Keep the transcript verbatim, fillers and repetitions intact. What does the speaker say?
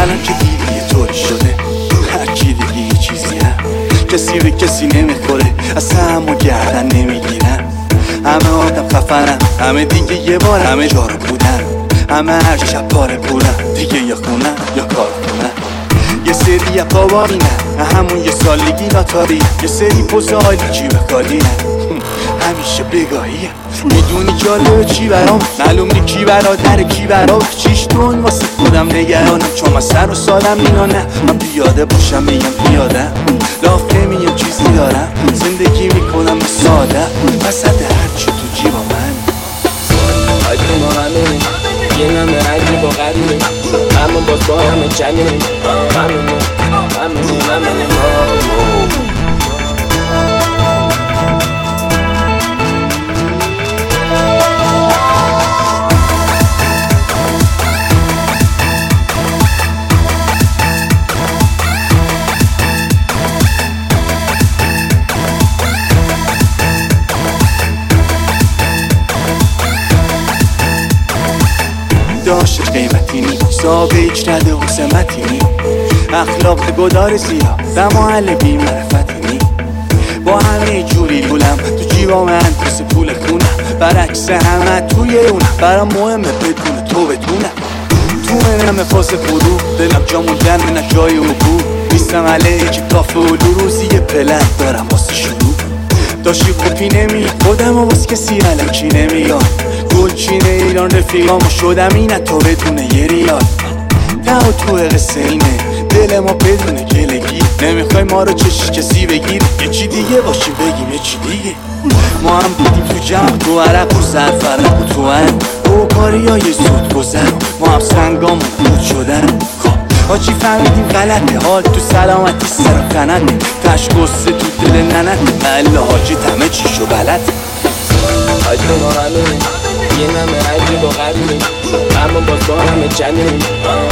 الان که دیگه یه طوری شده هر کی دیگه یه چیزی هم کسی به کسی نمیخوره اصلا همو گردن نمیگیرن همه آدم خفنن همه دیگه یه بار همه جارو بودن همه هر شب پاره پولن دیگه یا خونن یا کار کنن یه سری یا قوارینن همون یه سالگی ناتاری یه سری پوز عالی جیب خالینن همیشه بگاهیه میدونی جالبه چی برام معلوم نی کی برادر کی برام چیش دون واسه خودم نگرانم چون من سر و سالم اینا نه من بیاده باشم میگم بیادم لاف نمیم چیزی دارم زندگی میکنم ساده وسط هرچی تو جیبا من آجی ما همینه یه همه عجیب و غریبه اما باز با همه چنینه همینه همینه همینه ما داشت قیمتی نی صاحب هیچ نده و سمتی نی اخلاق گدار زیاد دماهل بی معرفتی نی با همه جوری گولم تو جیبام اندوز پول خونم برعکس همه توی اونم برام مهمه بدون تو بتونم تو منم فاس فرو دلم جا موندن نه جای عبور نیستم علیه که کافه و روزی یه پلن دارم واسه شروع داشتی کپی نمی خودم و باز کسی علکی نمیاد گلچین ایران رفیقامو شدم اینه تو بدونه یه ریال ته و تو قصه اینه دل ما بدونه گلگی نمیخوای ما رو چشی کسی بگیر یه چی دیگه باشیم بگیم یه چی دیگه ما هم بودیم تو جمع تو عرق و زر فرق و تو هم او کاری های زود گذر ما هم سنگامون بود شدن حاجی فهمیدیم غلطه حال تو سلامتی سر خنده تش گسته تو دل ننت محل حاجی همه چیشو بلد آجی ما همینه یه همه عجیب و غریبه اما باز با همه چنینه